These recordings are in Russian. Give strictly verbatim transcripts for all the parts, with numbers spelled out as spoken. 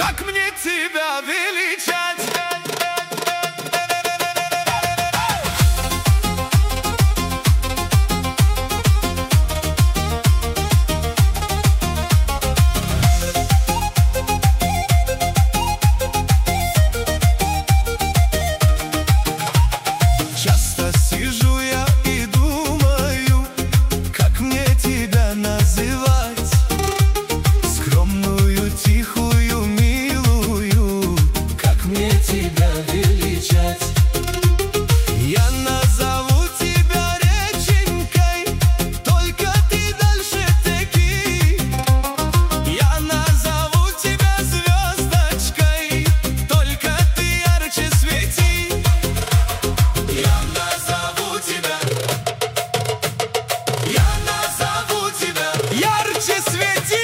Как мне тебя величать? Часто сижу я и думаю, как мне тебя называть. Скромную, тихую, милую, как мне тебя величать? Я назову тебя реченькой, только ты дальше теки. Я назову тебя звездочкой, только ты ярче свети. Я назову тебя, я назову тебя, ярче свети.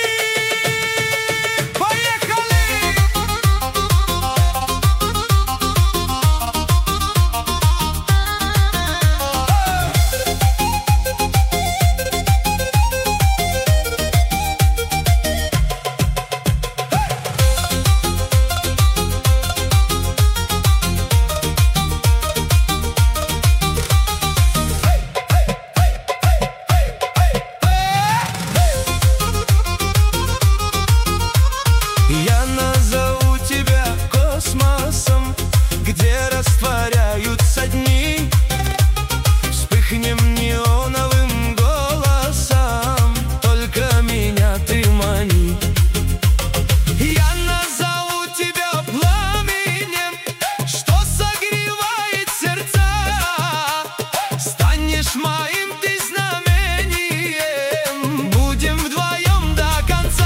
Я назову тебя космосом, где растворяются дни. Вспыхнем неоновым голосом, только меня ты мани. Я назову тебя пламенем, что согревает сердца. Станешь моим ты знамением, будем вдвоем до конца.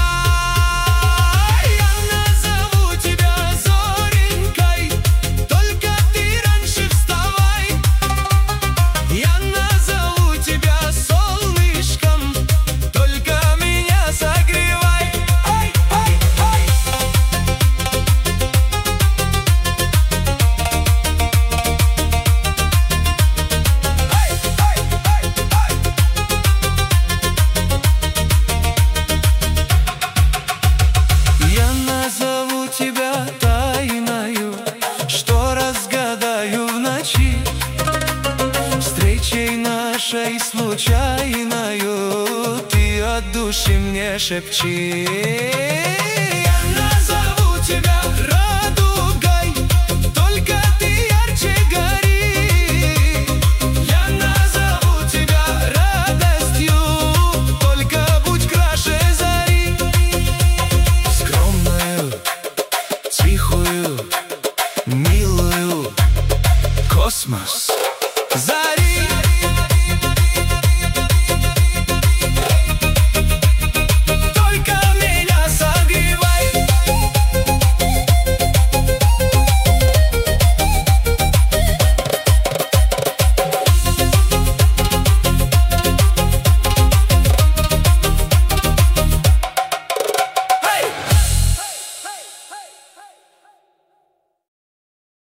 Назову тебя тайною, что разгадаю в ночи. Встречей нашей случайною ты от души мне шепчи.